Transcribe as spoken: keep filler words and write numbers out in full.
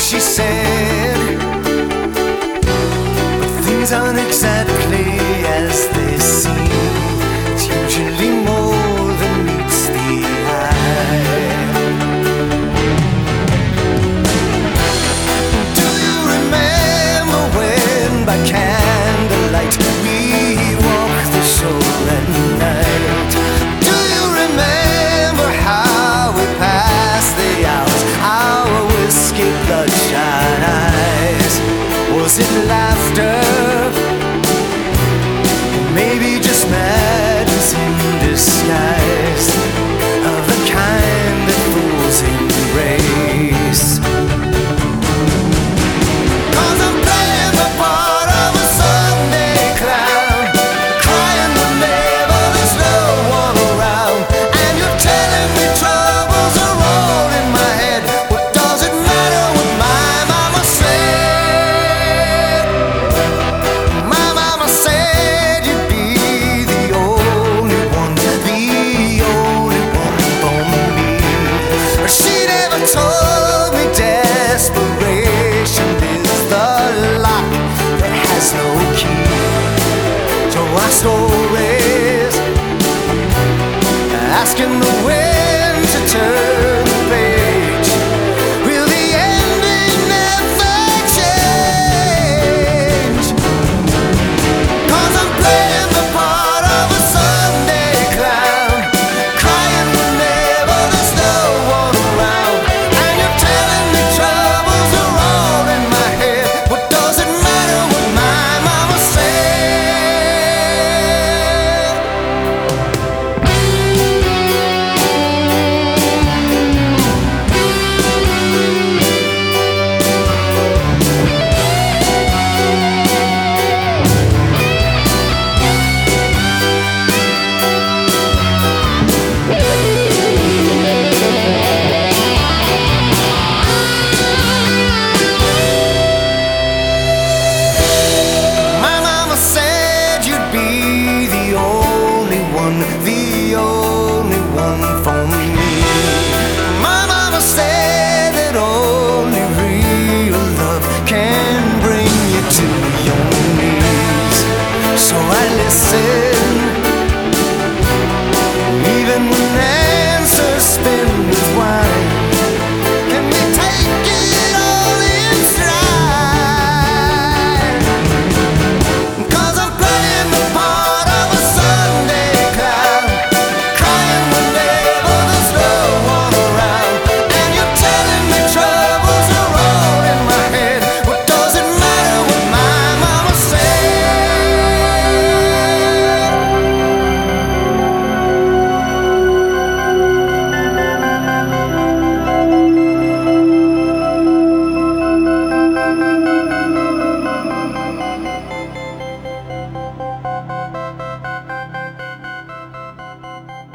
she said, but things aren't exactly as they seem. It's usually more than meets the eye. Do you remember when by candlelight we walked the shore at night? Do you remember how we passed the hours, our whiskey bloodshot eyes? Was it like